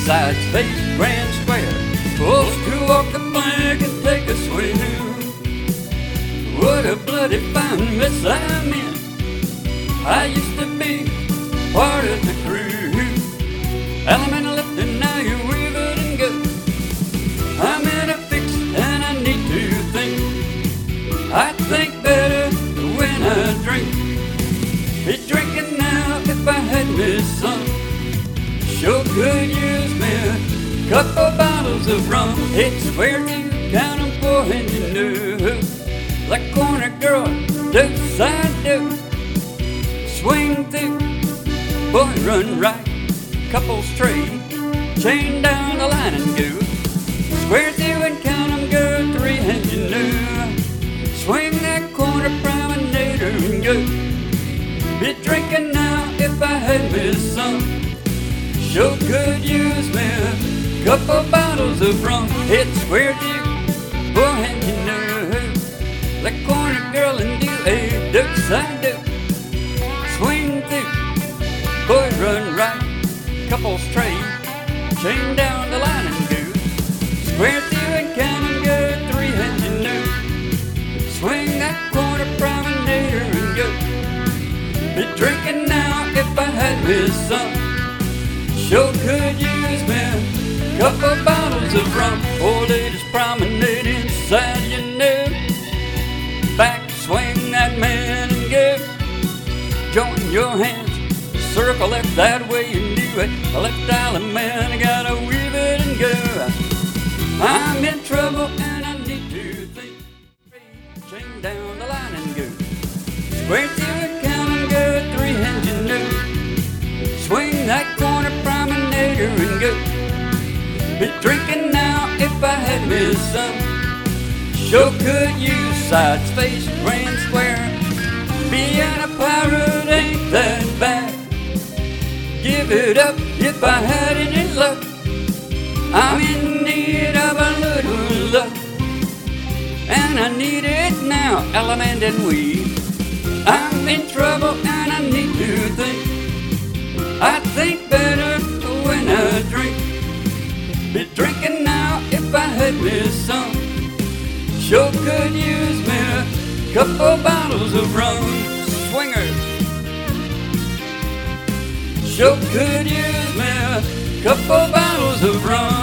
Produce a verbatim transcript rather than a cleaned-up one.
sides face Grand Square. Folks to walk the plank and take a swing. What a bloody fine mess I'm in. I used to be part of the crew. Element left and now you weave it and go. I'm in a fix and I need to think. I think better when I drink. Be drinking now if I had me some. Sure could use me a couple bottles of rum. It's where you count them for and you know. Like corner girl, do side do. Swing through, boy run right, couple straight, chain down the line and go. Square through and count them, go three and you know. Swing that corner promenader and go. Be drinking now if I had me some. Sure could use me a couple bottles of rum. It's square through, boy and you know. Like corner girl and do a duck side do. Swing through, boy run right, couple straight, chain down the line and go. Square through and count and go three and you know. Swing that corner promenader and go. Be drinking now if I had me some. Sure could use me a couple bottles of rum. Old ladies promenade inside you know. Back swing that man and go. Join your hands, circle left that way and do it. Left island man, I gotta weave it and go. I'm in trouble and I need to think. Chain down the line and go. Square through and count and go three and you know. Swing that corner promenader and go. Be drinking now if I had me some. Sure could use sides face Grand Square. Being a pirate ain't that bad. Give it up if I had any luck. I'm in need of a little luck, and I need it now, element and weed. I'm in trouble and I need to think. I think better when I drink. Be drinking now if I had me some. Sure could use me a couple bottles of rum. Swingers. Sure could use me a couple bottles of rum.